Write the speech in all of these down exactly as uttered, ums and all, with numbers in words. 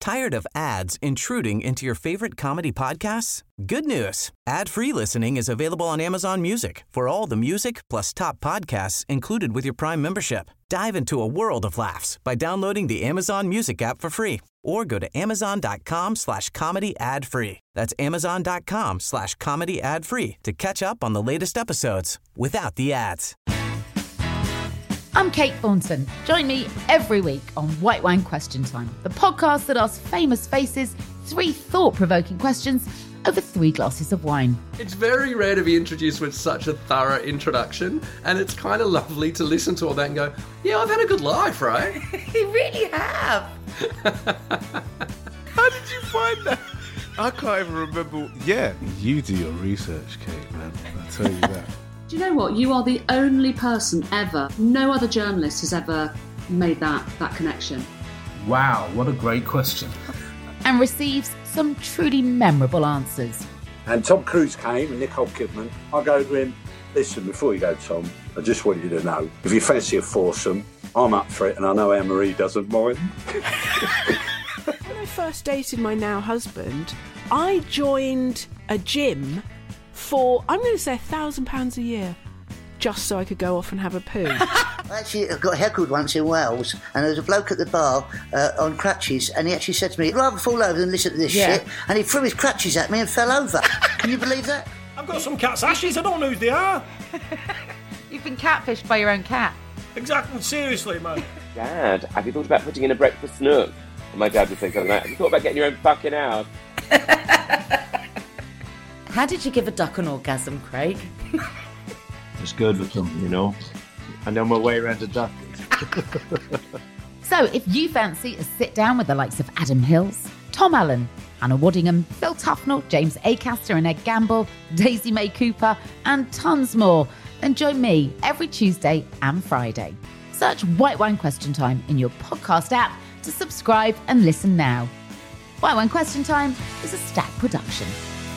Tired of ads intruding into your favorite comedy podcasts? Good news. Ad-free listening is available on Amazon Music for all the music plus top podcasts included with your Prime membership. Dive into a world of laughs by downloading the Amazon Music app for free or go to amazon.com slash comedy ad free. That's amazon.com slash comedy ad free to catch up on the latest episodes without the ads. I'm Kate Thornton. Join me every week on White Wine Question Time, the podcast that asks famous faces three thought-provoking questions over three glasses of wine. It's very rare to be introduced with such a thorough introduction, and it's kind of lovely to listen to all that and go, yeah, I've had a good life, right? You really have. How did you find that? I can't even remember. Yeah, you do your research, Kate, man. I'll tell you that. Do you know what? You are the only person ever, no other journalist has ever made that, that connection. Wow, what a great question. And receives some truly memorable answers. And Tom Cruise came and Nicole Kidman. I go to him, listen, before you go, Tom, I just want you to know, if you fancy a foursome, I'm up for it and I know Anne-Marie doesn't mind. When I first dated my now husband, I joined a gym for, I'm going to say, a thousand pounds a year, just so I could go off and have a poo. Actually, I got heckled once in Wales, and there was a bloke at the bar uh, on crutches, and he actually said to me, I'd rather fall over than listen to this Yeah. shit, and he threw his crutches at me and fell over. Can you believe that? I've got some cat's ashes, I don't know who they are. You've been catfished by your own cat. Exactly, seriously, man. Dad, have you thought about putting in a breakfast nook? And my dad would say something like, have you thought about getting your own fucking house? How did you give a duck an orgasm, Craig? It's good with them, you know. I know my way around a duck. So if you fancy a sit down with the likes of Adam Hills, Tom Allen, Hannah Waddingham, Phil Tufnell, James Acaster and Ed Gamble, Daisy May Cooper, and tons more, then join me every Tuesday and Friday. Search White Wine Question Time in your podcast app to subscribe and listen now. White Wine Question Time is a Stack production.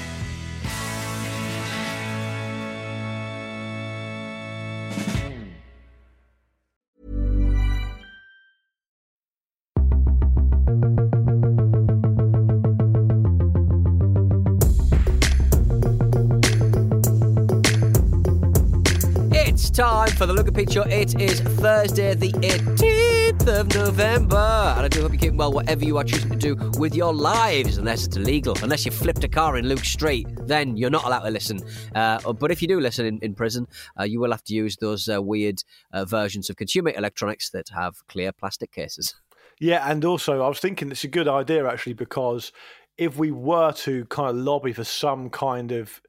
It's time for the Look at Picture. It is Thursday, the eighteenth of November, and I do hope you're keeping well, whatever you are choosing to do with your lives, unless it's illegal. Unless you flipped a car in Luke Street, then you're not allowed to listen. Uh, but if you do listen in, in prison, uh, you will have to use those uh, weird uh, versions of consumer electronics that have clear plastic cases. Yeah, and also I was thinking it's a good idea, actually, because if we were to kind of lobby for some kind of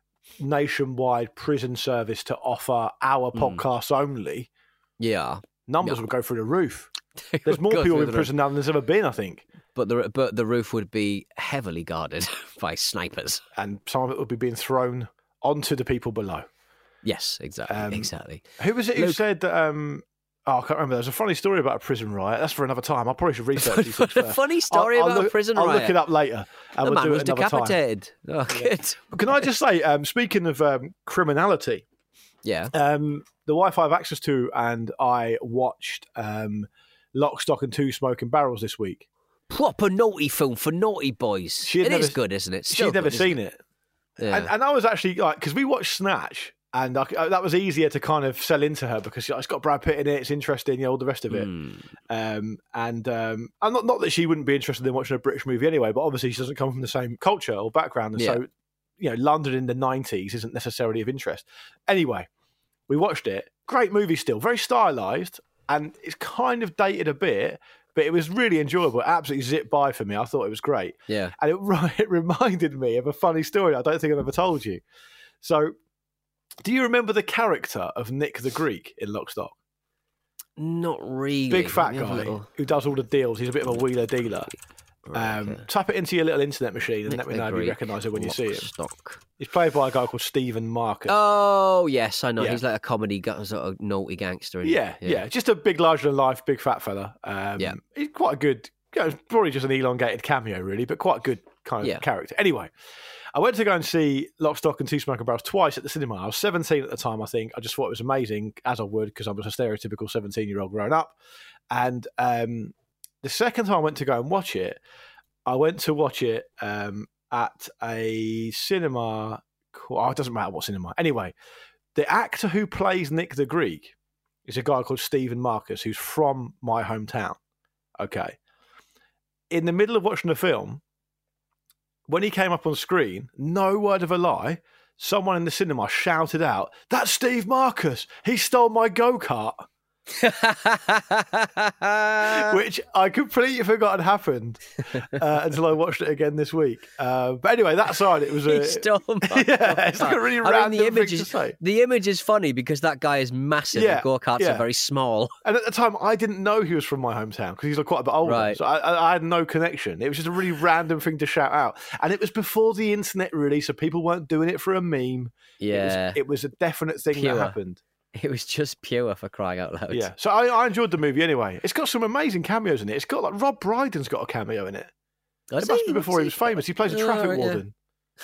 nationwide prison service to offer our Mm. podcasts only, Yeah. numbers Yeah. would go through the roof. They There's would more go people through in the prison now than there's ever been, I think. But the but the roof would be heavily guarded by snipers. And some of it would be being thrown onto the people below. Yes, exactly, Um, exactly. Who was it who Luke- said that... Um, oh, I can't remember. There's a funny story about a prison riot. That's for another time. I probably should research these things first. Funny story I'll- I'll about a look- prison I'll riot. look it up later. And The we'll man do was it another time. decapitated. Oh, good. Can I just say, um, speaking of um, criminality, Yeah. um, the Wi-Fi I have access to, and I watched um, Lock, Stock and Two Smoking Barrels this week. Proper naughty film for naughty boys. She had It never- is good, isn't it? Still She'd never good, isn't seen it. Yeah. And, and I was actually like, because we watched Snatch, and I, I- that was easier to kind of sell into her because it's got Brad Pitt in it, it's interesting, you know, all the rest of it. Mm. Um, and um, and not, not that she wouldn't be interested in watching a British movie anyway, but obviously she doesn't come from the same culture or background. And Yeah. so, you know, London in the nineties isn't necessarily of interest. Anyway, we watched it. Great movie still, very stylised, and it's kind of dated a bit, but it was really enjoyable. It absolutely zipped by for me. I thought it was great. Yeah. And it, it reminded me of a funny story I don't think I've ever told you. So, do you remember the character of Nick the Greek in Lock, Stock? Not really. Big fat Let me have a guy little- who does all the deals. He's a bit of a wheeler dealer. Right, Um, okay. Tap it into your little internet machine and Nick let me the know if you Greek, recognise it when you Lock, see him. Stock. He's played by a guy called Stephen Marcus. Oh, yes, I know. Yeah. He's like a comedy, gu- sort of naughty gangster. isn't he? yeah, yeah, just a big, larger than life, big fat fella. Um, Yeah. he's quite a good. You know, probably just an elongated cameo, really, but quite a good kind of Yeah. character. Anyway, I went to go and see Lock, Stock and Two Smoking Barrels twice at the cinema. I was seventeen at the time, I think. I just thought it was amazing, as I would, because I was a stereotypical seventeen-year-old growing up. And um, the second time I went to go and watch it, I went to watch it um, at a cinema. Oh, it doesn't matter what cinema. Anyway, the actor who plays Nick the Greek is a guy called Stephen Marcus, who's from my hometown. Okay. In the middle of watching the film, when he came up on screen, no word of a lie, someone in the cinema shouted out, "That's Steve Marcus! He stole my go-kart!" Which I completely forgot had happened uh, until I watched it again this week. Uh, but anyway, that side, it was a... He stole my yeah, it's like a really I random mean, the image thing is, to say. The image is funny because that guy is massive Yeah, and go-karts yeah. are very small. And at the time, I didn't know he was from my hometown because he's like quite a bit older. Right. So I, I, I had no connection. It was just a really random thing to shout out. And it was before the internet, really, so people weren't doing it for a meme. Yeah. It was, it was a definite thing Pure. that happened. It was just pure, for crying out loud. Yeah. So I, I enjoyed the movie anyway. It's got some amazing cameos in it. It's got like Rob Brydon's got a cameo in it. Has it must he? be before he was famous. He plays a Oh, traffic right, yeah. warden.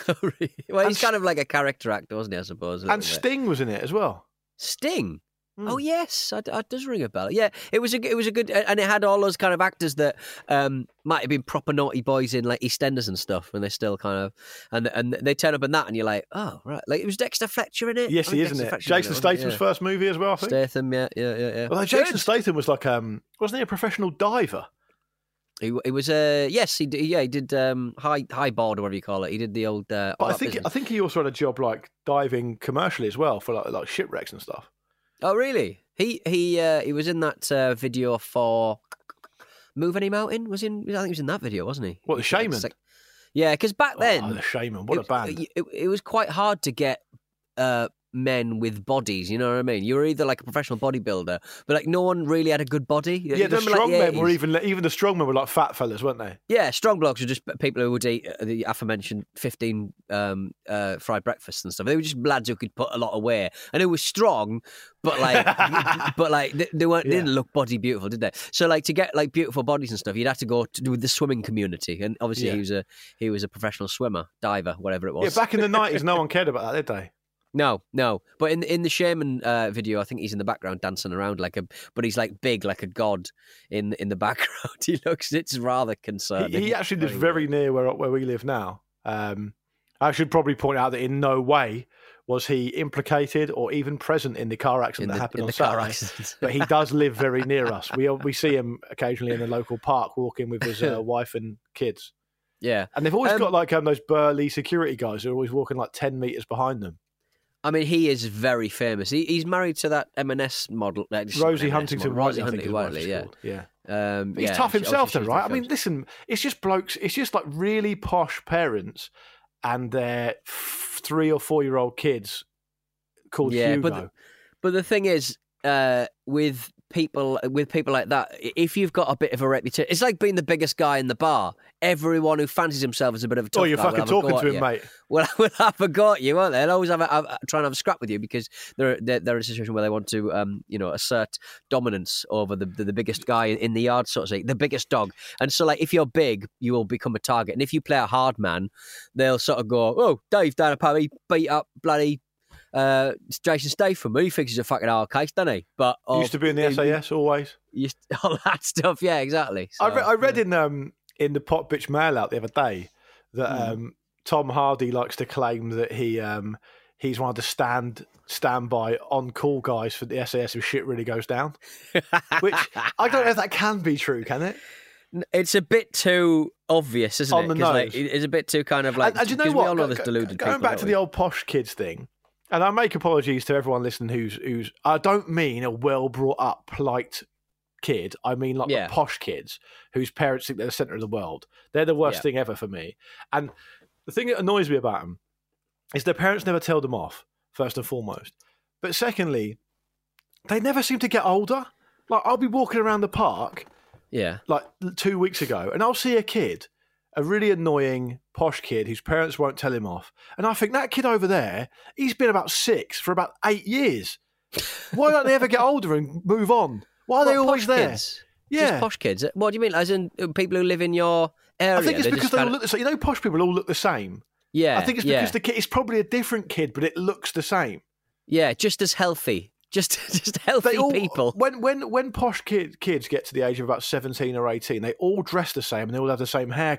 Well, And he's kind of like a character actor, wasn't he, I suppose? a And little bit. Sting was in it as well. Sting? Oh yes, that that does ring a bell. Yeah, it was a it was a good, and it had all those kind of actors that um, might have been proper naughty boys in like EastEnders and stuff, and they still kind of and and they turn up in that, and you're like, oh right, like it was Dexter Fletcher in it. Yes, I he think is, isn't Dexter it? Fletcher was Jason in it, wasn't he? Statham's Yeah. first movie as well, I think. Statham, yeah, yeah, yeah, yeah. Well, Jason Good. Statham was like, um, wasn't he a professional diver? He, he was a uh, yes, he did, yeah, he did um, high high board or whatever you call it. He did the old. Uh, But all I that think business. I think he also had a job like diving commercially as well for like like shipwrecks and stuff. Oh really? He he uh, he was in that uh, video for Move Any Mountain. Was in? I think he was in that video, wasn't he? What, the He- Shaman? like- yeah, because back then, Oh, the Shaman, what a it, band! It, it was quite hard to get uh, men with bodies. You know what I mean? You were either like a professional bodybuilder, but like no one really had a good body. You Yeah, the remember, like, strongmen were eighties? even even the strongmen were like fat fellas, weren't they? Yeah, strong blokes were just people who would eat uh, the aforementioned fifteen um, uh, fried breakfasts and stuff. They were just lads who could put a lot of weight and who were strong, but like, but like they, they weren't. They Yeah. didn't look body beautiful, did they? So like to get like beautiful bodies and stuff, you'd have to go to do with the swimming community. And obviously Yeah. he was a he was a professional swimmer, diver, whatever it was. Yeah, back in the nineties, no one cared about that, did they? No, no. But in in the Shaman uh, video, I think he's in the background dancing around like a, but he's like big, like a god in in the background. He looks, it's rather concerning. He, he actually lives very near where where we live now. Um, I should probably point out that in no way was he implicated or even present in the car accident In that the- happened in on the car Saturday. accident. But he does live very near us. We we see him occasionally in the local park walking with his uh, wife and kids. Yeah, And they've always Um, got like um, those burly security guys who are always walking like ten metres behind them. I mean, he is very famous. He, he's married to that M and S model, uh, just Rosie M and S Huntington model, Rosie Whiteley, I think Huntington is what Whiteley, she's yeah. called. Yeah. Um, He's yeah, tough she- himself, obviously though, she's right? I doing mean, listen, it's just blokes, it's just like really posh parents and their f- three or four year old kids called yeah, Hugo. but the, but the thing is, uh, with people with people like that, i- if you've got a bit of a reputation, it's like being the biggest guy in the bar. Everyone who fancies himself as a bit of a tough Oh, you're guy will fucking have a go talking at to him, you. mate. Well, will have a go at you, won't they? They'll always have a, have, a- try and have a scrap with you because they're, they're they're in a situation where they want to, um, you know, assert dominance over the, the the biggest guy in the yard, so to say, the biggest dog. And so, like, if you're big, you will become a target. And if you play a hard man, they'll sort of go, "Oh, Dave down a pub, he beat up bloody uh, Jason Statham. He thinks he's a fucking hard case, doesn't he?" But oh, Used to be in the S A S always. Used, all that stuff, yeah, exactly. I, So, re- I read in um in the Pot Bitch Mail out the other day that Mm. um, Tom Hardy likes to claim that he um, he's one of the stand standby on call guys for the S A S if shit really goes down. Which I don't know if that can be true, can it? It's a bit too obvious, isn't On it? the 'Cause, like, nose. it- it's a bit too kind of like. and, and do you know because what? We all know Go- there's go- deluded Going people, back don't to we? the old posh kids thing, and I make apologies to everyone listening who's who's. I don't mean a well brought up, polite kid. I mean like Yeah. the posh kids whose parents think they're the centre of the world. They're the worst Yeah. thing ever for me. And the thing that annoys me about them is their parents never tell them off, first and foremost. But secondly, they never seem to get older. Like I'll be walking around the park Yeah. like two weeks ago, and I'll see a kid, a really annoying posh kid whose parents won't tell him off, and I think that kid over there, he's been about six for about eight years. Why don't they ever get older and move on? Why are they What, always posh there? Kids? Yeah. Just posh kids. What do you mean? As in uh, people who live in your area? I think it's They're because just they all kinda- look the same. You know, posh people all look the same. Yeah. I think it's yeah. because the kid, it's probably a different kid, but it looks the same. Yeah, just as healthy. Just just healthy They all, people. When when when posh kid, kids get to the age of about seventeen or eighteen, they all dress the same and they all have the same haircut.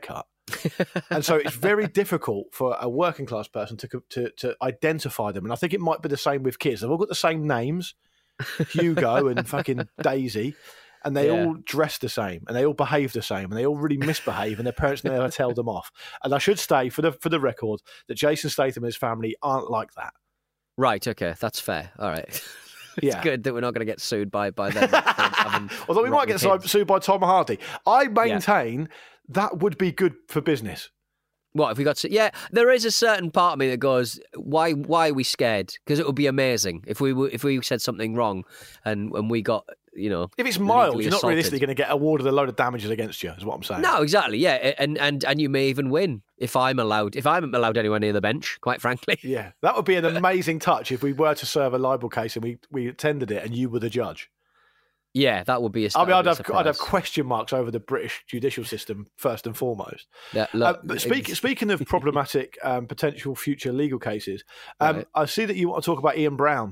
And so it's very difficult for a working class person to, to to identify them. And I think it might be the same with kids. They've all got the same names, Hugo and fucking Daisy, and they Yeah. all dress the same, and they all behave the same, and they all really misbehave, and their parents never tell them off. And I should say, for the for the record, that Jason Statham and his family aren't like that. Right, okay, that's fair. All right. It's Yeah. good that we're not going to get sued by, by them. having Although we might rotten get sued, kids. sued by Tom Hardy. I maintain that would be good for business. What have we got? To, yeah, there is a certain part of me that goes, "Why? Why are we scared?" Because it would be amazing if we were- if we said something wrong and and we got you know If it's mild, legally you're not assaulted. realistically going to get awarded a load of damages against you, is what I'm saying. No, exactly. Yeah, and and and you may even win if I'm allowed. If I'm allowed anywhere near the bench, quite frankly. Yeah, that would be an amazing touch if we were to serve a libel case and we, we attended it and you were the judge. Yeah, that would be a. I mean, that I'd would be a have I'd have surprise. question marks over the British judicial system first and foremost. Yeah, Uh, look, but speak, it's- speaking of problematic um, potential future legal cases, um, Right. I see that you want to talk about Ian Brown.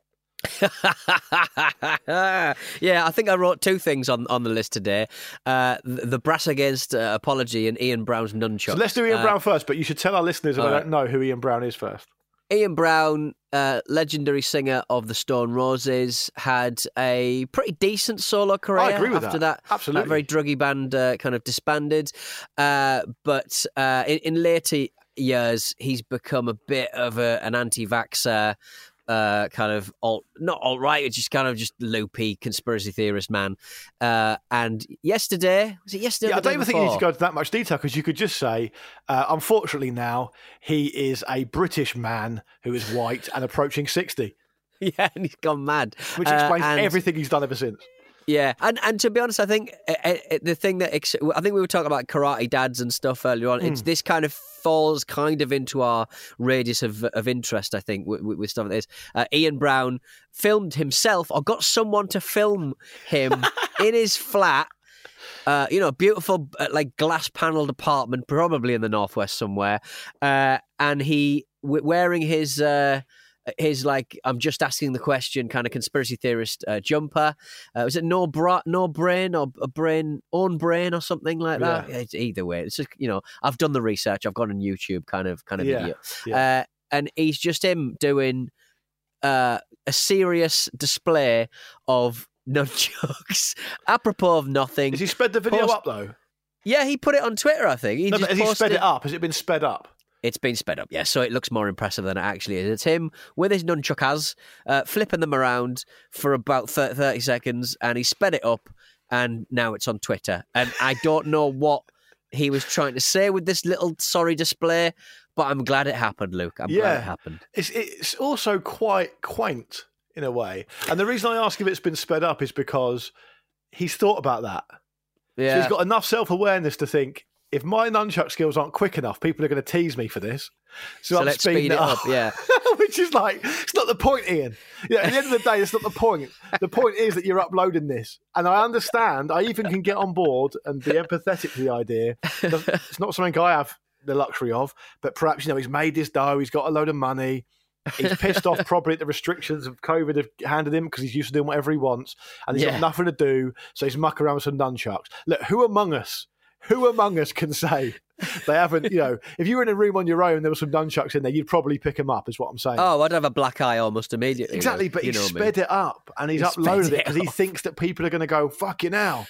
Yeah, I think I wrote two things on, on the list today: uh, the, the brass against uh, apology and Ian Brown's nunchucks. So let's do Ian Uh, Brown first, but you should tell our listeners if all they right. don't know who Ian Brown is first. Ian Brown, uh, legendary singer of the Stone Roses, had a pretty decent solo career. I agree with after that. that. Absolutely. That very druggy band uh, kind of disbanded. Uh, but uh, in, in later years, he's become a bit of a, an anti-vaxxer, uh, kind of alt, not alt-right, it's just kind of just loopy conspiracy theorist man. Uh, and yesterday, was it yesterday? Yeah, or I the don't day even think you need to before? go into that much detail because you could just say, uh, unfortunately now, he is a British man who is white and approaching sixty, Yeah, and he's gone mad. which Uh, explains and- everything he's done ever since. Yeah, and and to be honest, I think uh, uh, the thing that ex- I think we were talking about karate dads and stuff earlier on. It's Mm. this kind of falls kind of into our radius of of interest. I think with, with stuff like this. Uh, Ian Brown filmed himself, or got someone to film him in his flat. Uh, you know, beautiful uh, like glass panelled apartment, probably in the northwest somewhere, uh, and he w- wearing his. Uh, His like I'm just asking the question kind of conspiracy theorist uh, jumper. Uh, was it no bra, no brain or a brain own brain or something like that? Yeah. It's either way, it's just, you know I've done the research. I've gone on YouTube, kind of kind of Yeah, idiot. yeah. Uh, and he's just him doing uh, a serious display of nunchucks, apropos of nothing. Has he sped the video Post- up though? Yeah, he put it on Twitter. I think he No, just but has he sped posted- it up? Has it been sped up? It's been sped up, yeah, so it looks more impressive than it actually is. It's him with his nunchuckas, uh, flipping them around for about thirty seconds, and he sped it up, and now it's on Twitter. And I don't know what he was trying to say with this little sorry display, but I'm glad it happened, Luke. I'm glad it happened. It's it's also quite quaint in a way. And the reason I ask if it's been sped up is because he's thought about that. So Yeah. he's got enough self-awareness to think, if my nunchuck skills aren't quick enough, people are going to tease me for this. So, So I'm let's speeding speed it up, yeah. Which is like, it's not the point, Ian. Yeah, at the end of the day, it's not the point. The point is that you're uploading this. And I understand, I even can get on board and be empathetic to the idea. It's not something I have the luxury of, but perhaps, you know, he's made this dough, he's got a load of money. He's pissed off probably at the restrictions of COVID have handed him because he's used to doing whatever he wants and he's Yeah. got nothing to do, so he's mucking around with some nunchucks. Look, who among us, who among us can say they haven't, you know, if you were in a room on your own and there were some nunchucks in there, you'd probably pick them up, is what I'm saying. Oh, I'd have a black eye almost immediately. Exactly, Luke. but You he know me. sped it up and he's He sped uploaded it it because he up. thinks that people are going to go, fucking hell.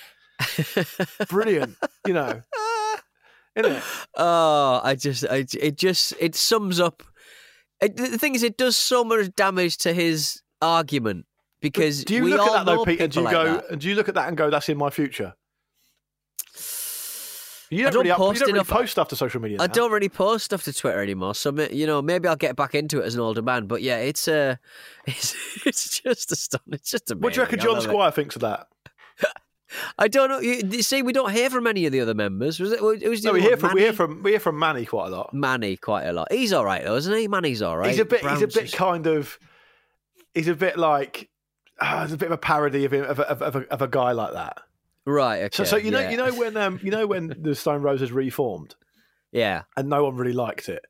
Brilliant, you know. Isn't it? Oh, I just, I, it just, it sums up. It, the thing is, it does so much damage to his argument because Do you we look all at that though, know Pete, and do you people go, like that. and do you look at that and go, that's in my future? You I don't, don't really, up, post you don't really enough- post stuff to social media. I now. don't really post stuff to Twitter anymore, so ma- you know maybe I'll get back into it as an older man. But yeah, it's uh, it's, it's just astonishing. It's just amazing. What do you reckon I John love it. Squire thinks of that? I don't know. You, you see, we don't hear from any of the other members. Was it? It was the No, we other hear one, from we hear Manny? from we hear from Manny quite a lot. Manny quite a lot. He's all right though, isn't he? Manny's all right. He's a bit. Brown's he's a bit just- kind of. He's a bit like. Uh, it's a bit of a parody of him, of a, of, a, of, a, of a guy like that. right. Okay. So, so you know, yeah. you know when um, you know when the Stone Roses reformed, yeah. and no one really liked it.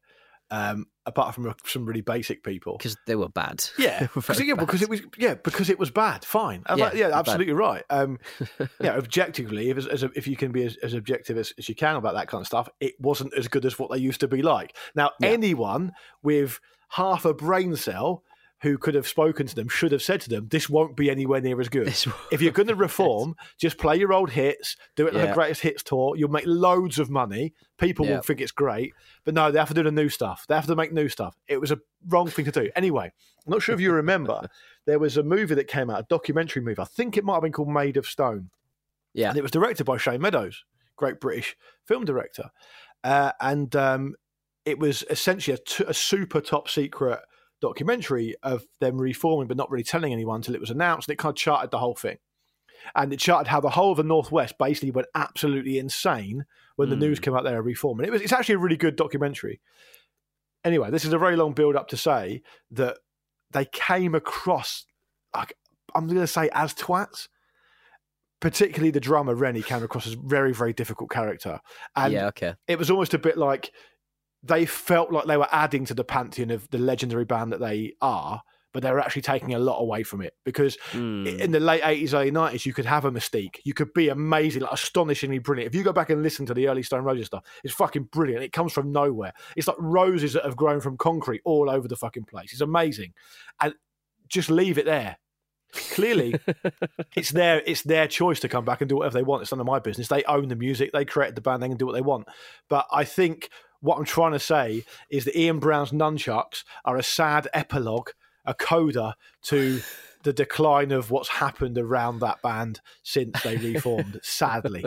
Um, apart from some really basic people, because they were bad. Yeah, because, yeah, because it was yeah, because it was bad. Fine, yeah, like, yeah absolutely bad. Right. Um, yeah, objectively, if as a, if you can be as, as objective as, as you can about that kind of stuff, it wasn't as good as what they used to be like. Now, yeah. anyone with half a brain cell who could have spoken to them should have said to them, this won't be anywhere near as good. If you're going to reform, just play your old hits, do it like yeah. a greatest hits tour. You'll make loads of money. People yeah. will think it's great. But no, they have to do the new stuff. They have to make new stuff. It was a wrong thing to do. Anyway, I'm not sure if you remember, there was a movie that came out, a documentary movie. I think it might have been called Made of Stone. Yeah. And it was directed by Shane Meadows, great British film director. Uh, and um, it was essentially a, t- a super top secret documentary of them reforming but not really telling anyone until it was announced, and it kind of charted the whole thing. And it charted how the whole of the Northwest basically went absolutely insane when the mm. news came out there of reforming. It was, it's actually a really good documentary. Anyway, this is a very long build-up to say that they came across, like, I'm going to say, as twats. Particularly the drummer, Rennie, came across as a very, very difficult character. And yeah, okay. it was almost a bit like they felt like they were adding to the pantheon of the legendary band that they are, but they were actually taking a lot away from it. Because mm. in the late eighties, early nineties, you could have a Mystique. You could be amazing, like astonishingly brilliant. If you go back and listen to the early Stone Roses stuff, it's fucking brilliant. It comes from nowhere. It's like roses that have grown from concrete all over the fucking place. It's amazing. And just leave it there. Clearly, it's their it's their choice to come back and do whatever they want. It's none of my business. They own the music. They created the band. They can do what they want. But I think what I'm trying to say is that Ian Brown's Nunchucks are a sad epilogue, a coda to the decline of what's happened around that band since they reformed, sadly.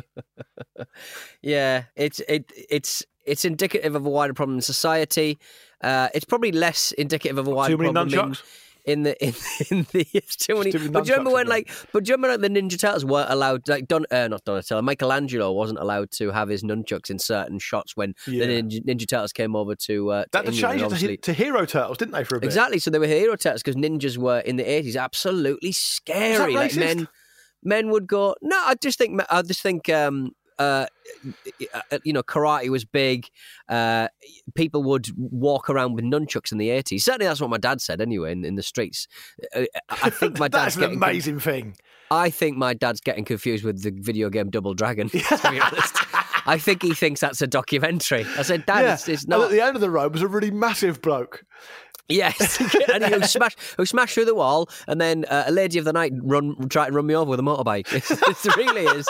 Yeah, it's it it's it's indicative of a wider problem in society. Uh, it's probably less indicative of a wider Too many problem nunchucks? in the in, in the it's too many. Too many but do you remember nunchucks when again. like? But do you remember like the Ninja Turtles weren't allowed? Like Don, uh, not Donatello, Michelangelo wasn't allowed to have his nunchucks in certain shots when Yeah. the Ninja, Ninja Turtles came over to. Uh, to That England, changed and it to, obviously- to Hero Turtles, didn't they, for a bit? Exactly. So they were hero turtles because ninjas were in the eighties absolutely scary. Is that Like racist? men, men would go. No, I just think. I just think. Um, uh, you know, karate was big. Uh, people would walk around with nunchucks in the eighties. Certainly, that's what my dad said. Anyway, in, in the streets, uh, I think my dad's That's an getting amazing thing. I think my dad's getting confused with the video game Double Dragon. To be honest, I think he thinks that's a documentary. I said, Dad, Yeah. it's, it's And not. at the end of the road was a really massive bloke. Yes, and he who smashed, who smashed through the wall, and then uh, a lady of the night run tried to run me over with a motorbike. It really is.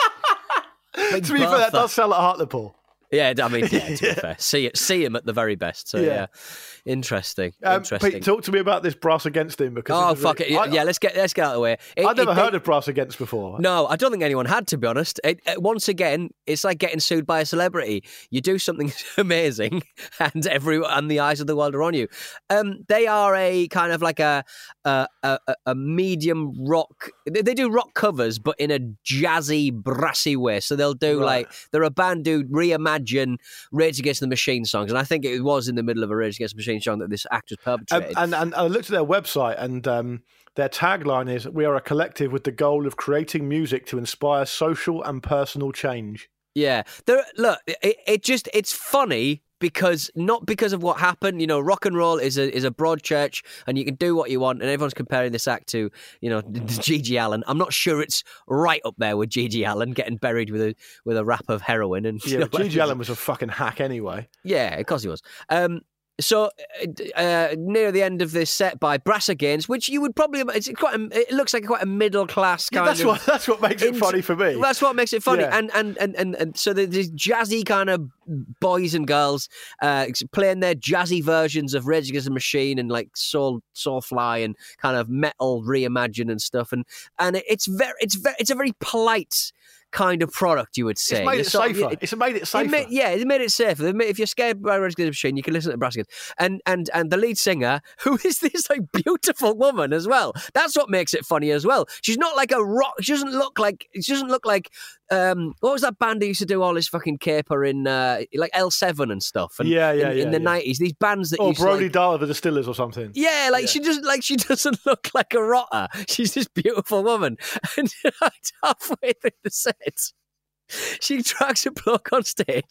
Big To be fair, that Bertha. does sell at Hartlepool. Yeah, I mean, yeah, to be fair, see it, see him at the very best. So Yeah. yeah, interesting, Um, interesting. Pete, talk to me about this Brass Against him. Because oh it's a fuck really- it! I, Yeah, let's get let's get out of the way. It, I'd never it- heard they- of Brass Against before. No, I don't think anyone had, to be honest. It, it- once again, it's like getting sued by a celebrity. You do something amazing, and every and the eyes of the world are on you. Um, they are a kind of like a a, a, a medium rock. They, they do rock covers, but in a jazzy, brassy way. So they'll do Right. like they're a band who reimagine Rage Against the Machine songs, and I think it was in the middle of a Rage Against the Machine song that this act was Um, perpetrated. and, and I looked at their website, and um, their tagline is, "We are a collective with the goal of creating music to inspire social and personal change." Yeah, there. Look, it, it just it's funny because not because of what happened. You know, rock and roll is a is a broad church, and you can do what you want. And everyone's comparing this act to you know Gigi Allen. I'm not sure it's right up there with Gigi Allen getting buried with a with a wrap of heroin. And you Yeah, know, but Gigi Allen was a fucking hack anyway. yeah, of course he was. Um, so uh, near the end of this set by Brass Against, which you would probably it's quite a, it looks like quite a middle class Yeah, kind that's of. what that's what makes it int- funny for me. That's what makes it funny. Yeah. And, and, and, and, and so there's these jazzy kind of boys and girls uh, playing their jazzy versions of Rage Against the Machine and like Soul Soulfly and kind of metal reimagined and stuff. And and it's very it's very it's a very polite kind of product, you would say. It's made You're it sort of- safer. It's made it safer. It made, yeah, it made it safer. They made- If you're scared by Rage Against the Machine, you can listen to Brass Against. And and and the lead singer, who is this like beautiful woman as well. That's what makes it funny as well. She's not like a rock. She doesn't look like. She doesn't look like. Um, what was that band that used to do all this fucking caper in uh, like L seven and stuff? And Yeah, yeah, in, yeah, in the yeah. nighties, these bands that Or used Brody to, like, Dahl of the Distillers or something. yeah, like she doesn't like she doesn't look like a rotter. She's this beautiful woman, and halfway through the set, she drags a bloke on stage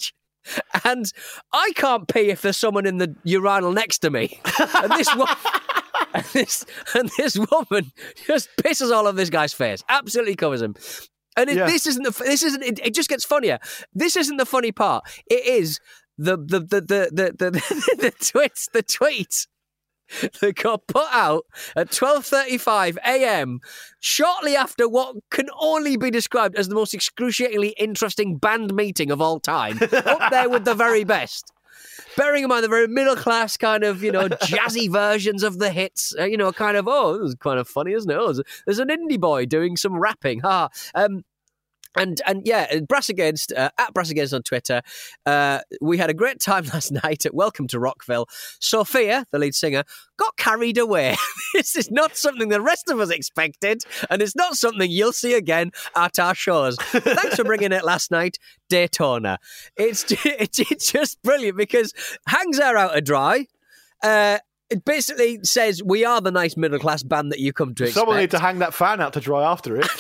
And I can't pee if there's someone in the urinal next to me. And this one... And this, and this woman just pisses all over this guy's face, absolutely covers him. And it, Yeah. this isn't the this isn't it, it. Just gets funnier. This isn't the funny part. It is the the the the the the, the, the tweets the tweets that got put out at twelve thirty-five a.m. shortly after what can only be described as the most excruciatingly interesting band meeting of all time, up there with the very best. Bearing in mind the very middle class kind of, you know, jazzy versions of the hits, uh, you know, kind of, oh, this is kind of funny, isn't it? Oh, there's, there's an indie boy doing some rapping. Ha. Um, And and yeah, Brass Against, uh, at Brass Against on Twitter, uh, we had a great time last night at Welcome to Rockville. Sophia, the lead singer, got carried away. This is not something the rest of us expected, and it's not something you'll see again at our shows. Thanks for bringing it last night, Daytona. It's, it's, it's just brilliant because hangs her out to dry. Uh, It basically says we are the nice middle class band that you come to expect. Someone need to hang that fan out to dry after it.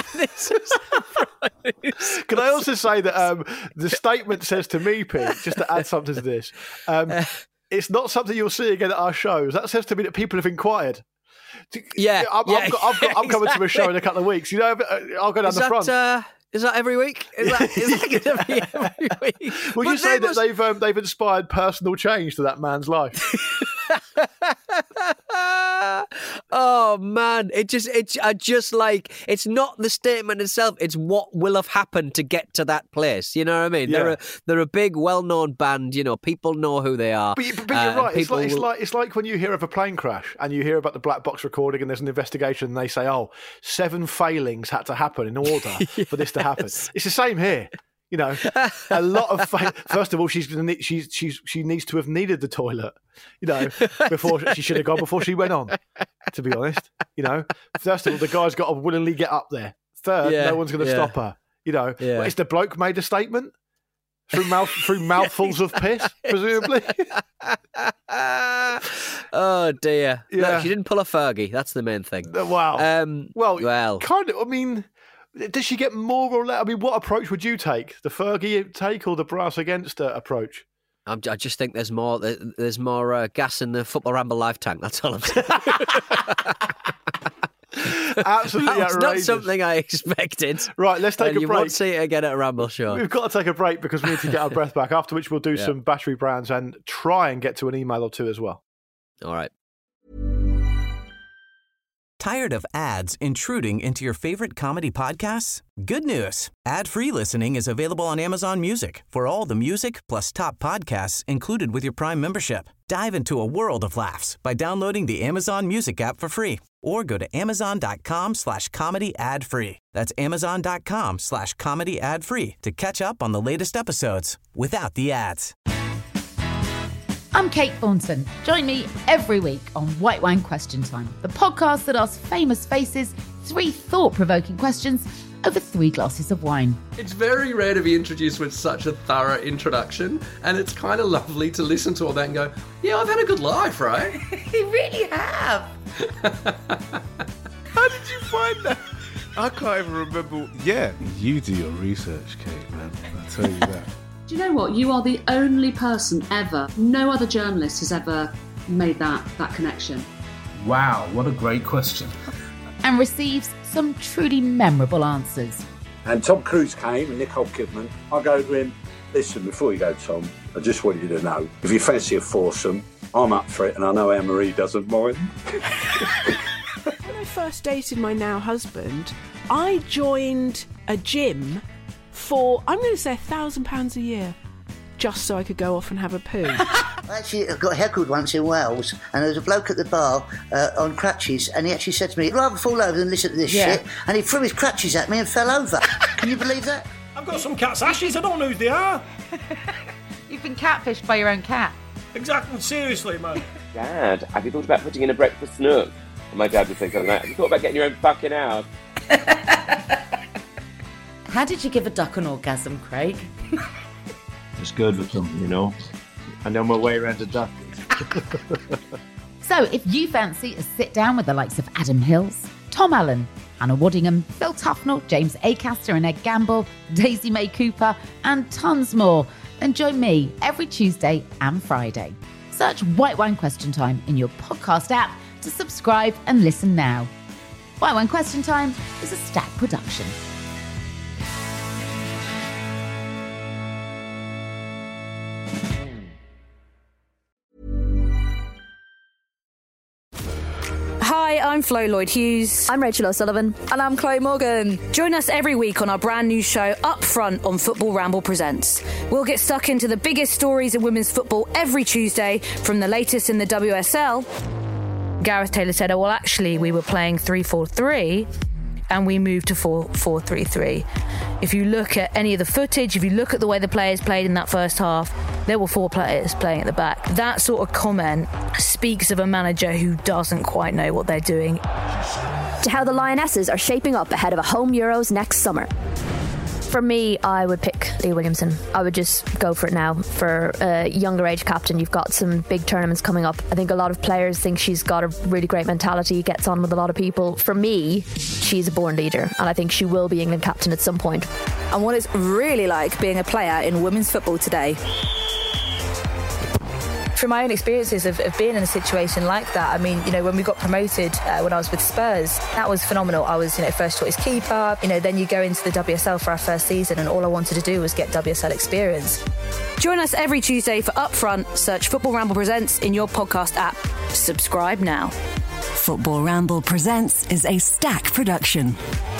Can I also say that um, the statement says to me, Pete, just to add something to this, um, it's not something you'll see again at our shows. That says to me that people have inquired. Yeah, I'm, yeah, I've got, I've got, I'm coming exactly. to a show in a couple of weeks. You know, I'll go down is the that, front. Uh, is that every week? Is that, is that going to be every week? Would But you say there that they've um, they've inspired personal change to that man's life? Oh man, it just it's I just like it's not the statement itself, it's what will have happened to get to that place. You know what I mean? Yeah. They're a they're a big, well-known band. You know, people know who they are. But, you- but you're Uh, right. It's people like, it's will- like it's like when you hear of a plane crash and you hear about the black box recording and there's an investigation and they say, "Oh, seven failings had to happen in order for this to happen." It's the same here. You know, a lot of fa- first of all, she's gonna need, she's she's she needs to have needed the toilet. You know, before she should have gone before she went on. To be honest, you know, first of all, the guy's got to willingly get up there. Third, Yeah, no one's going to yeah. stop her. You know, Yeah. Well, it's the bloke made a statement through mouth through mouthfuls of piss, presumably. Oh dear. Yeah. Look, she didn't pull a Fergie. That's the main thing. Wow. Um, well, well, kind of. I mean, does she get more or less? I mean, what approach would you take? The Fergie take or the Brass Against uh, approach? I'm, I just think there's more. There's more uh, gas in the Football Ramble life tank. That's all I'm saying. Absolutely That's not outrageous. something I expected. Right, let's take and a you break. won't see it again at a Ramble show. We've got to take a break because we need to get our breath back. After which, we'll do Yeah. some battery brands and try and get to an email or two as well. All right. Tired of ads intruding into your favorite comedy podcasts? Good news. Ad-free listening is available on Amazon Music for all the music plus top podcasts included with your Prime membership. Dive into a world of laughs by downloading the Amazon Music app for free or go to amazon.com slash comedy ad free. That's amazon.com slash comedy ad free to catch up on the latest episodes without the ads. I'm Kate Thornton. Join me every week on White Wine Question Time, the podcast that asks famous faces three thought-provoking questions over three glasses of wine. It's very rare to be introduced with such a thorough introduction, and it's kind of lovely to listen to all that and go, yeah, I've had a good life, right? You really have. How did you find that? I can't even remember. Yeah, you do your research, Kate, man. I tell you that. Do you know what? You are the only person ever, no other journalist has ever made that, that connection. Wow, what a great question. And receives some truly memorable answers. And Tom Cruise came and Nicole Kidman. I go to him, listen, before you go, Tom, I just want you to know, if you fancy a foursome, I'm up for it, and I know Anne-Marie doesn't mind. When I first dated my now husband, I joined a gym for, I'm going to say, a thousand pounds a year, just so I could go off and have a poo. I actually got heckled once in Wales, and there was a bloke at the bar uh, on crutches, and he actually said to me, "I'd rather fall over than listen to this Yeah. shit," and he threw his crutches at me and fell over. Can you believe that? I've got some cat's ashes, I don't know who they are. You've been catfished by your own cat. Exactly, seriously, man. Dad, have you thought about putting in a breakfast nook? And my dad would say something like, have you thought about getting your own fucking house? How did you give a duck an orgasm, Craig? It's good with them, you know. I know my way around a duck. So if you fancy a sit down with the likes of Adam Hills, Tom Allen, Hannah Waddingham, Phil Tufnell, James Acaster and Ed Gamble, Daisy May Cooper, and tons more, and join me every Tuesday and Friday. Search White Wine Question Time in your podcast app to subscribe and listen now. White Wine Question Time is a Stack production. Hi, I'm Flo Lloyd-Hughes. I'm Rachel O'Sullivan. And I'm Chloe Morgan. Join us every week on our brand new show, Up Front, on Football Ramble Presents. We'll get stuck into the biggest stories in women's football every Tuesday, from the latest in the W S L. Gareth Taylor said, oh, well, actually, we were playing three four three and we moved to four four three three. If you look at any of the footage, if you look at the way the players played in that first half, there were four players playing at the back. That sort of comment speaks of a manager who doesn't quite know what they're doing. To how the Lionesses are shaping up ahead of a home Euros next summer. For me, I would pick Leah Williamson. I would just go for it now. For a younger age captain, you've got some big tournaments coming up. I think a lot of players think she's got a really great mentality, gets on with a lot of people. For me, she's a born leader, and I think she will be England captain at some point. And what it's really like being a player in women's football today. From my own experiences of, of being in a situation like that, I mean, you know, when we got promoted uh, when I was with Spurs, that was phenomenal. I was, you know, first choice keeper. You know, then you go into the W S L for our first season, and all I wanted to do was get W S L experience. Join us every Tuesday for Upfront. Search Football Ramble Presents in your podcast app. Subscribe now. Football Ramble Presents is a Stack production.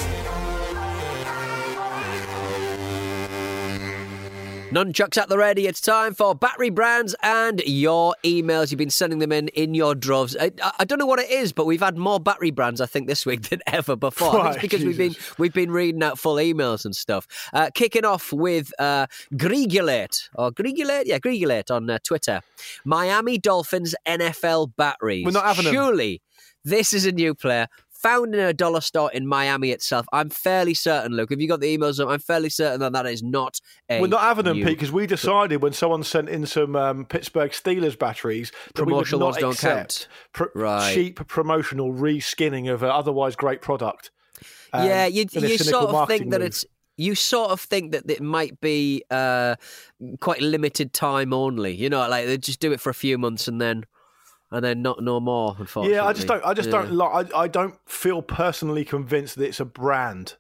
Nunchucks at the ready. It's time for battery brands and your emails. You've been sending them in in your droves. I, I don't know what it is, but we've had more battery brands, I think, this week than ever before. I think it's because Jesus. we've been we've been reading out full emails and stuff. Uh, kicking off with uh, Grigulate, or Grigulate, yeah, Grigulate on uh, Twitter. Miami Dolphins N F L batteries. We're not having them. Surely this is a new player. Found in a dollar store in Miami itself. I'm fairly certain, Luke, if you got the emails up, I'm fairly certain that that is not a We're not having them, new... Pete, because we decided when someone sent in some um, Pittsburgh Steelers batteries that promotional we would not ones don't accept count. Pr- right. cheap promotional re-skinning of an otherwise great product. Um, yeah, you, you sort of think that move. it's... You sort of think that it might be uh, quite limited time only. You know, like they just do it for a few months and then... And then not no more, unfortunately. Yeah, I just don't. I just yeah. don't. Like, I, I don't feel personally convinced that it's a brand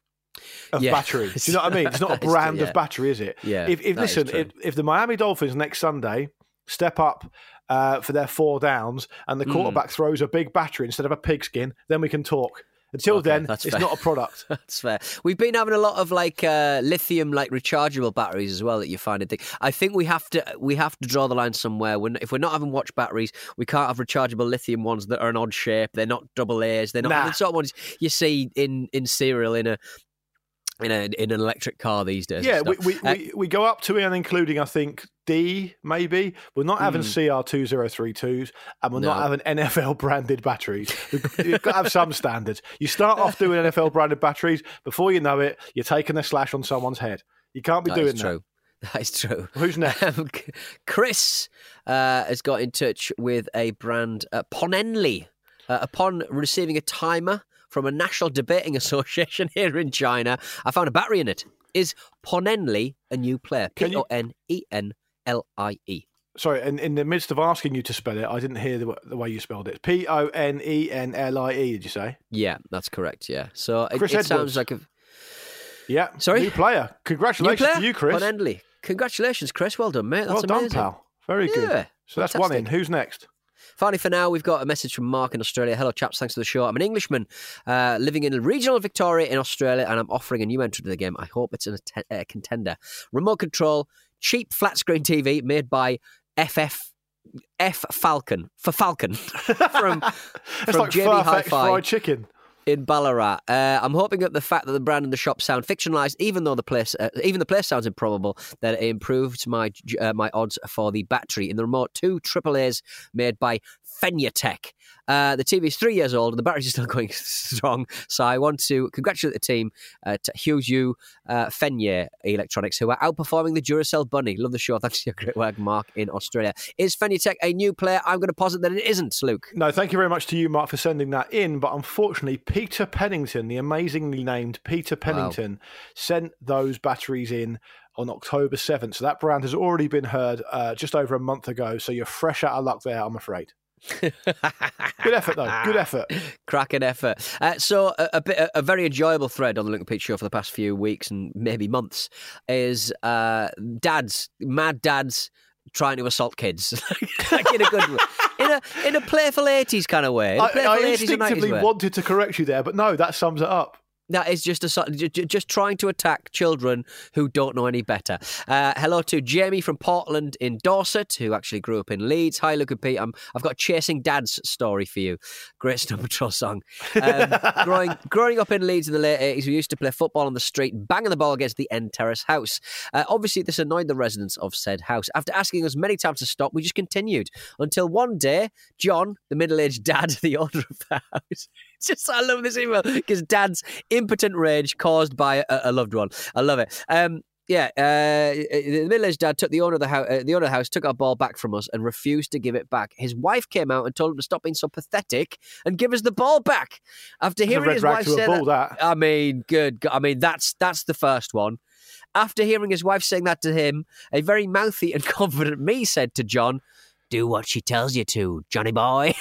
of yeah. battery. Do you know what I mean? It's not a brand true, yeah. of battery, is it? Yeah. If, if listen, if, if the Miami Dolphins next Sunday step up uh, for their four downs and the quarterback mm. throws a big battery instead of a pigskin, then we can talk. Until okay, then, it's fair. not a product. That's fair. We've been having a lot of like uh, lithium, like rechargeable batteries as well that you find. It. I think we have to we have to draw the line somewhere. When if we're not having watch batteries, we can't have rechargeable lithium ones that are an odd shape. They're not double A's. They're not nah. the sort of ones you see in in cereal in a. In, a, in an electric car these days. Yeah, we we, uh, we we go up to and including, I think, D, maybe. We're not having mm. C R two thousand thirty-twos and we're No. not having N F L-branded batteries. We've, you've got to have some standards. You start off doing N F L-branded batteries, before you know it, you're taking a slash on someone's head. You can't be that doing is that. True. That is true. Who's next? Um, Chris uh, has got in touch with a brand, uh, Ponenli, uh, upon receiving a timer from a national debating association here in China. I found a battery in it. Is Ponenli a new player? P O N E N L I E. Sorry, in, in the midst of asking you to spell it, I didn't hear the, the way you spelled it. P O N E N L I E, did you say? Yeah, that's correct, yeah. So it, Chris it Edwards. sounds like a... Yeah, Sorry? new player. Congratulations new player? to you, Chris. Ponenli. Congratulations, Chris. Well done, mate. That's well done, amazing. pal. Very good. Yeah, so that's fantastic. one in. Who's next? Finally, for now, we've got a message from Mark in Australia. Hello, chaps. Thanks for the show. I'm an Englishman uh, living in regional Victoria in Australia, and I'm offering a new entrant to the game. I hope it's a te- uh, contender. Remote control, cheap flat screen T V made by F F F Falcon for Falcon from It's from like J B Farfetch Hi-Fi fried chicken. in Ballarat. Uh, I'm hoping that the fact that the brand and the shop sound fictionalised, even though the place, uh, even the place sounds improbable, that it improved my uh, my odds for the battery in the remote. Two triple A's made by Fenyatech. Uh, the T V is three years old and the batteries are still going strong. So I want to congratulate the team at Hughes U uh, Fenye Electronics, who are outperforming the Duracell Bunny. Love the show. Thanks for your great work, Mark, in Australia. Is Fenyatech a new player? I'm going to posit that it isn't, Luke. No, thank you very much to you, Mark, for sending that in. But unfortunately, Peter Pennington, the amazingly named Peter Pennington, wow. sent those batteries in on October seventh. So that brand has already been heard uh, just over a month ago. So you're fresh out of luck there, I'm afraid. Good effort, though. Good effort. Cracking effort. Uh, so a, a, bit, a very enjoyable thread on the Luke and Pete Show for the past few weeks and maybe months is uh, dads, mad dads trying to assault kids, like in a good way. In a in a playful eighties kind of way. I, I instinctively wanted to correct you there, but no, that sums it up. That is just a just trying to attack children who don't know any better. Uh, hello to Jamie from Portland in Dorset, who actually grew up in Leeds. Hi, Luke and Pete. I'm, I've got a Chasing Dad's story for you. Great Snow Patrol song. Um, growing growing up in Leeds in the late eighties, we used to play football on the street, banging the ball against the end terrace house. Uh, obviously, this annoyed the residents of said house. After asking us many times to stop, we just continued until one day, John, the middle-aged dad, the owner of the house. It's just, I love this email because dad's impotent rage caused by a, a loved one. I love it. Um, yeah, uh, the middle-aged dad took the owner of the house. Uh, the owner of the house took our ball back from us and refused to give it back. His wife came out and told him to stop being so pathetic and give us the ball back. After That's hearing his wife say ball, that, that, I mean, good. I mean, that's that's the first one. After hearing his wife saying that to him, a very mouthy and confident me said to John, "Do what she tells you to, Johnny boy."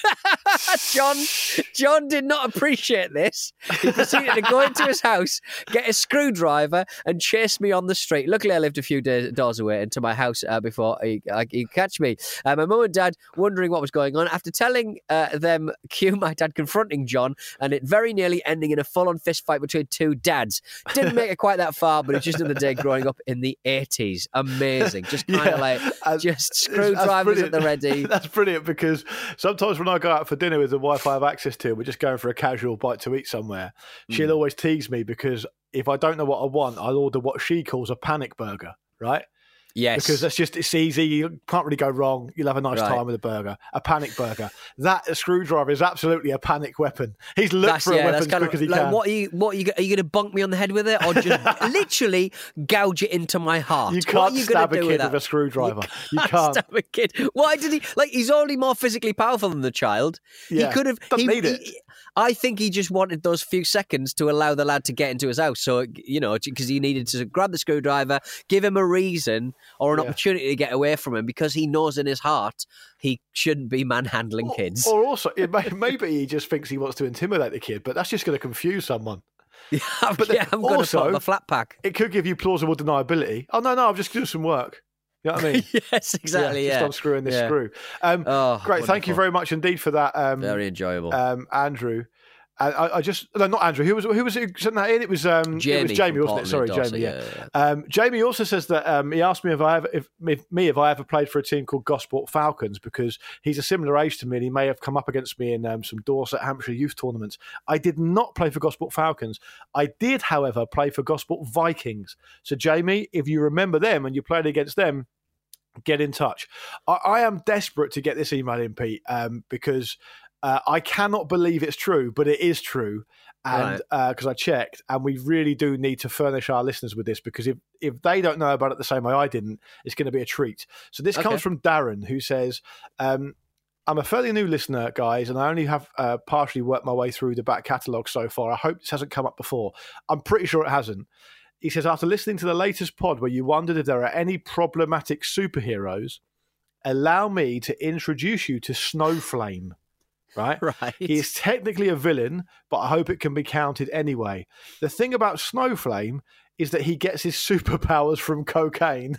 John John did not appreciate this. He proceeded to go into his house, get a screwdriver, and chase me on the street. Luckily, I lived a few days, doors away into my house uh, before he, uh, he'd catch me. Uh, my mum and dad wondering what was going on. After telling uh, them, cue my dad confronting John, and it very nearly ending in a full-on fist fight between two dads. Didn't make it quite that far, but it's just another day growing up in the eighties. Amazing. Just kind of yeah, like, just screwdrivers at the ready. That's brilliant because sometimes when I go out for dinner with the wife I have access to, we're just going for a casual bite to eat somewhere. She'll mm. always tease me because if I don't know what I want, I'll order what she calls a panic burger, right? Yes. Because that's just, it's easy. You can't really go wrong. You'll have a nice right. time with a burger. A panic burger. That a screwdriver is absolutely a panic weapon. He's looked that's, for yeah, a weapon as quick of, as he like, can. What are you, what are you, are you going to bunk me on the head with it or just literally gouge it into my heart? You can't what are you stab do a kid with, with a screwdriver. You can't, you can't stab a kid. Why did he, like, he's only more physically powerful than the child. Yeah. He could have, Doesn't he, need it. He, I think he just wanted those few seconds to allow the lad to get into his house. So, you know, because he needed to grab the screwdriver, give him a reason or an yeah. opportunity to get away from him because he knows in his heart he shouldn't be manhandling or, kids. Or also, it may, maybe he just thinks he wants to intimidate the kid, but that's just going to confuse someone. Yeah, but yeah, I'm going to put a flat pack. It could give you plausible deniability. Oh, no, no, I'm just doing some work. You know what I mean? Yes, exactly. Yeah, yeah. Just unscrewing this yeah. screw. Um, oh, great. wonderful. Thank you very much indeed for that. Um, very enjoyable. Um, Andrew. I, I just no, not Andrew. Who was who was it who sent that in? It was um, Jamie. It was Jamie, wasn't it? Sorry, Dorset, Jamie. Yeah. yeah, yeah, yeah. Um, Jamie also says that um, he asked me if I ever, if, if me if I ever played for a team called Gosport Falcons because he's a similar age to me and he may have come up against me in um, some Dorset Hampshire youth tournaments. I did not play for Gosport Falcons. I did, however, play for Gosport Vikings. So Jamie, if you remember them and you played against them, get in touch. I, I am desperate to get this email in, Pete, um, because uh, I cannot believe it's true, but it is true. And because right. uh, I checked, and we really do need to furnish our listeners with this because if, if they don't know about it the same way I didn't, it's going to be a treat. So this okay. comes from Darren, who says, um, I'm a fairly new listener, guys, and I only have uh, partially worked my way through the back catalogue so far. I hope this hasn't come up before. I'm pretty sure it hasn't. He says, after listening to the latest pod where you wondered if there are any problematic superheroes, allow me to introduce you to Snowflame. Right? Right. He is technically a villain, but I hope it can be counted anyway. The thing about Snowflame is that he gets his superpowers from cocaine.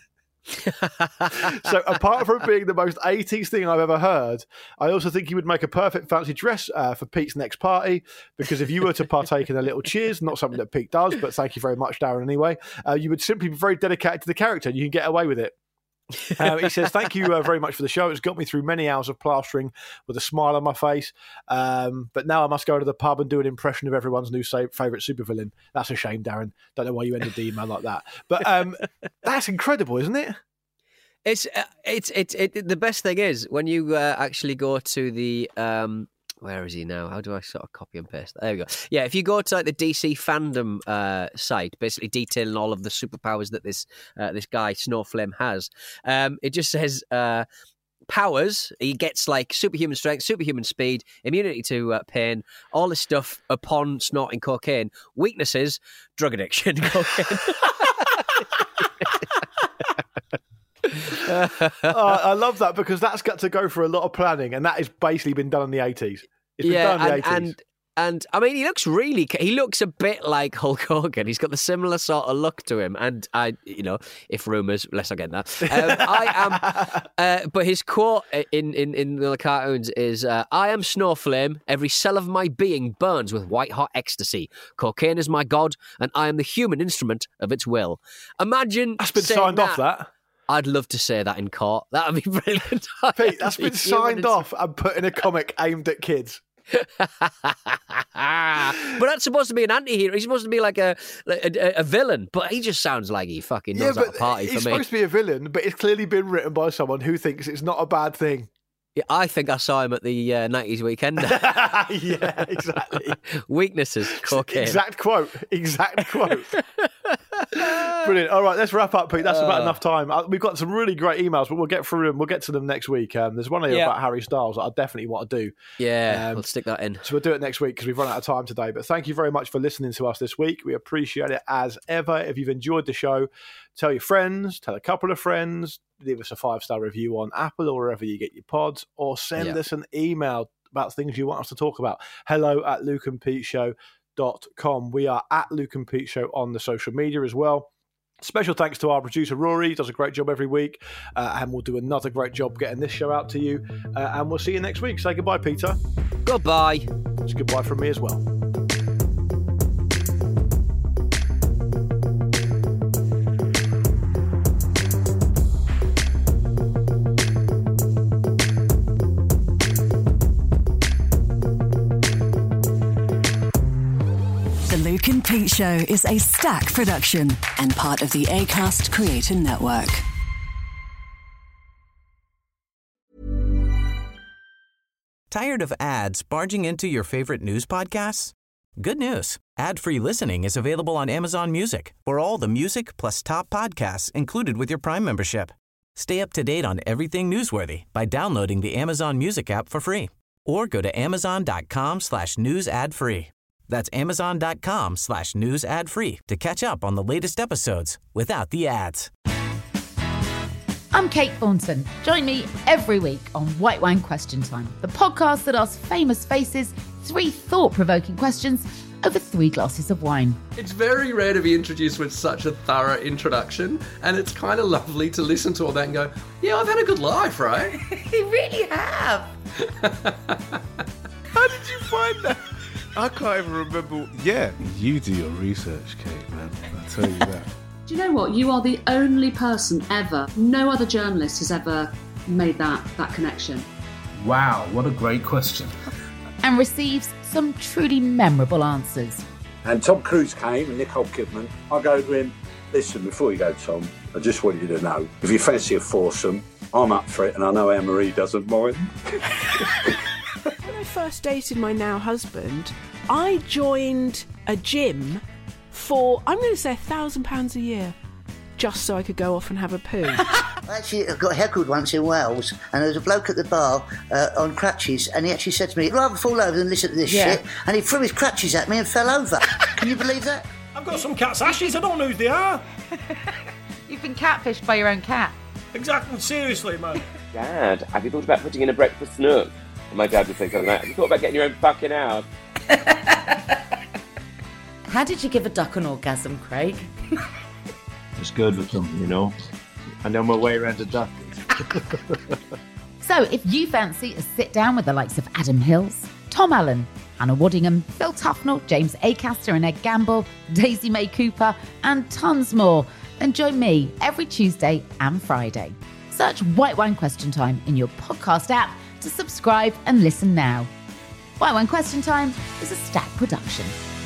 So apart from being the most eighties thing I've ever heard, I also think he would make a perfect fancy dress uh, for Pete's next party, because if you were to partake in a little cheers, not something that Pete does, but thank you very much, Darren, anyway, uh, you would simply be very dedicated to the character and you can get away with it. uh, he says, thank you uh, very much for the show. It's got me through many hours of plastering with a smile on my face. Um, but now I must go to the pub and do an impression of everyone's new sa- favourite supervillain. That's a shame, Darren. Don't know why you ended the email like that. But um, that's incredible, isn't it? It's, uh, it's, it's, it, the best thing is when you uh, actually go to the... Um... Where is he now? How do I sort of copy and paste? There we go. Yeah, if you go to like the D C fandom uh, site, basically detailing all of the superpowers that this uh, this guy Snowflame has, um, it just says uh, powers. He gets like superhuman strength, superhuman speed, immunity to uh, pain, all this stuff upon snorting cocaine. Weaknesses: drug addiction, cocaine. uh, I love that because that's got to go for a lot of planning, and that has basically been done in the eighties. It's been yeah, done in the and, eighties. and and I mean, he looks really. He looks a bit like Hulk Hogan. He's got the similar sort of look to him. And I, you know, if rumours, let's not get that. Um, I am. Uh, but his quote in in in the cartoons is, uh, "I am Snowflame. Every cell of my being burns with white hot ecstasy. Cocaine is my god, and I am the human instrument of its will." Imagine that's been saying signed that. off. That. I'd love to say that in court. That would be brilliant. Pete, that's been signed off and put in a comic aimed at kids. But that's supposed to be an anti-hero. He's supposed to be like a a, a villain, but he just sounds like he fucking knows yeah, how to party for me. He's supposed to be a villain, but it's clearly been written by someone who thinks it's not a bad thing. Yeah, I think I saw him at the uh, nineties weekend. Yeah, exactly. Weaknesses, cocaine. Exact quote. Exact quote. Brilliant. All right, let's wrap up, Pete. That's about Uh, enough time. Uh, We've got some really great emails, but we'll get through them. We'll get to them next week. Um, there's one here Yeah. about Harry Styles that I definitely want to do. Yeah, Um, we'll stick that in. So we'll do it next week because we've run out of time today. But thank you very much for listening to us this week. We appreciate it as ever. If you've enjoyed the show, tell your friends, tell a couple of friends, leave us a five-star review on Apple or wherever you get your pods, or send Yeah. us an email about things you want us to talk about. Hello at luke and pete show dot com. We are at Luke and Pete Show on the social media as well. Special thanks to our producer Rory. He does a great job every week, uh, and we'll do another great job getting this show out to you. Uh, and we'll see you next week. Say goodbye, Peter. Goodbye. It's goodbye from me as well. The Luke and Pete Show is a Stack production and part of the Acast Creator Network. Tired of ads barging into your favorite news podcasts? Good news. Ad-free listening is available on Amazon Music for all the music plus top podcasts included with your Prime membership. Stay up to date on everything newsworthy by downloading the Amazon Music app for free or go to amazon.com slash news ad free. That's amazon.com slash news ad free to catch up on the latest episodes without the ads. I'm Kate Thornton. Join me every week on White Wine Question Time, the podcast that asks famous faces three thought-provoking questions over three glasses of wine. It's very rare to be introduced with such a thorough introduction, and it's kind of lovely to listen to all that and go, yeah, I've had a good life, right? You really have. How did you find that? I can't even remember. Yeah, you do your research, Kate, man. I tell you that. Do you know what? You are the only person ever, no other journalist has ever made that, that connection. Wow, what a great question. And receives some truly memorable answers. And Tom Cruise came and Nicole Kidman. I go to him, listen, before you go, Tom, I just want you to know, if you fancy a foursome, I'm up for it, and I know Anne-Marie doesn't mind. When I first dated my now husband, I joined a gym for, I'm going to say, a thousand pounds a year, just so I could go off and have a poo. I actually got heckled once in Wales, and there was a bloke at the bar uh, on crutches, and he actually said to me, "I'd rather fall over than listen to this Yeah. shit," and he threw his crutches at me and fell over. Can you believe that? I've got some cat's ashes, I don't know who they are. You've been catfished by your own cat. Exactly, seriously, man. Dad, have you thought about putting in a breakfast nook? And my dad would say something like, have you thought about getting your own fucking house? How did you give a duck an orgasm, Craig? It's good with them, you know. I know my way around a duck. So if you fancy a sit down with the likes of Adam Hills, Tom Allen, Hannah Waddingham, Phil Tufnell, James Acaster and Ed Gamble, Daisy May Cooper, and tons more, then join me every Tuesday and Friday. Search White Wine Question Time in your podcast app to subscribe and listen now. White Wine Question Time is a Stack production.